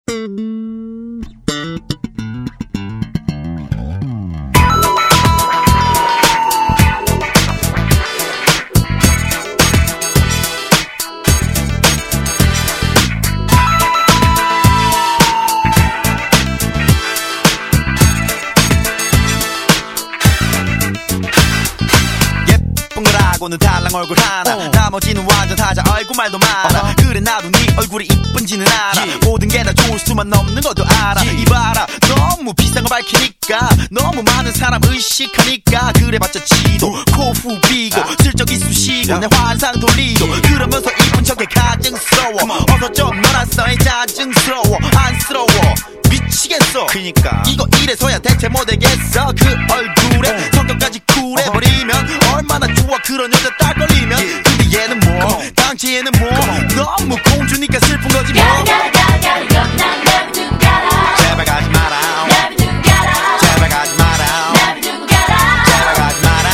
고는 달랑 얼굴 하나 나머지는 완전 사자 얼굴 말도 많아 그래 나도 네 얼굴이 이쁜지는 알아 모든 게 다 좋을 수만 없는 것도 알아 이봐라 너무 비싼 거 밝히니까 너무 많은 사람 의식하니까 그래봤자 지도 코후 비고 슬쩍 이쑤시고 내 환상 돌리고 그러면서 이쁜 척해 가증스러워 어서 좀 놀았어 짜증스러워 안쓰러워 미치겠어 그니까 이거 이래서야 대체 뭐 되겠어 그 얼굴에 성격까지 쿨해버리면 얼마나 좋아 그런 여자 딱 걸리면 근데 얘는 뭐 당최에는 뭐 너무 공주니까 슬픈 거지 뭐 제발 가지 마라 제발 가지 마라 제발 가지 마라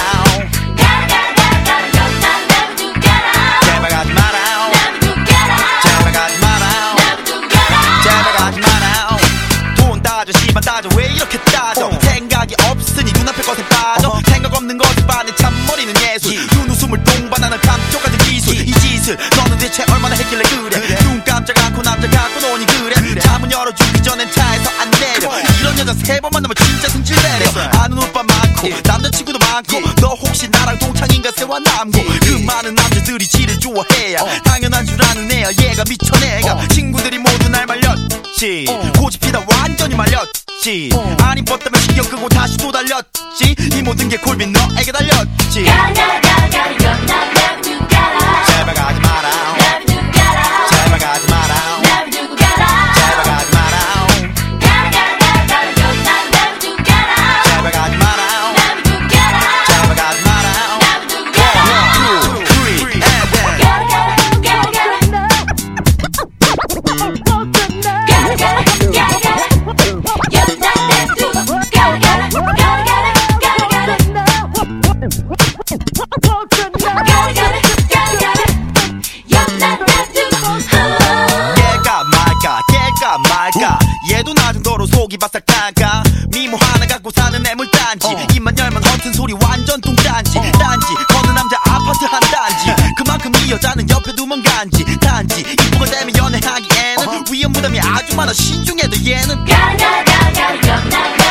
제발 가지 마라 제발 가지 마라 제발 가지 마라 돈 따져 시만 따져 왜 이렇게 따져 생각이 없으니 눈앞에 것에 빠져 생각 없는 것에 반해 참머리는 예술 눈웃음을 동반하는 감쪽같은 기술 이 짓을 너는 대체 얼마나 했길래 그래 눈 깜짝 않고 남자 갖고 노니 그래 잠은 열어주기 전엔 차에서 안 내려 이런 여자 세 번 만나면 진짜 승질 내려 아는 오빠 많고 남자친구도 많고 너 혹시 나랑 동창인가 세와 남고 그 많은 남자들이 지를 좋아해야 당연한 줄 아는 애야 얘가 미쳐 내가 친구들이 모두 날 말렸지 고집피다 완전히 말렸지 안 이뻤다면 신경 끄고 다시 또 달렸지 이 모든 게 골빈 너에게 달렸지 제발 가지 마라 제발 가지 마라 제발 가지 마라 제발 가지 마라 제발 가지 마라 1, 2, 3 말까 얘도 나 정도로 속이 바싹 탈까 미모 하나 갖고 사는 애물단지 입만 열면 허튼 소리 완전 뚱딴지 딴지 거는 남자 아파트 한 단지 그만큼 이 여자는 옆에 두면 간지 단지 이쁘고 되면 연애하기에는 위험 부담이 아주 많아 신중해도 얘는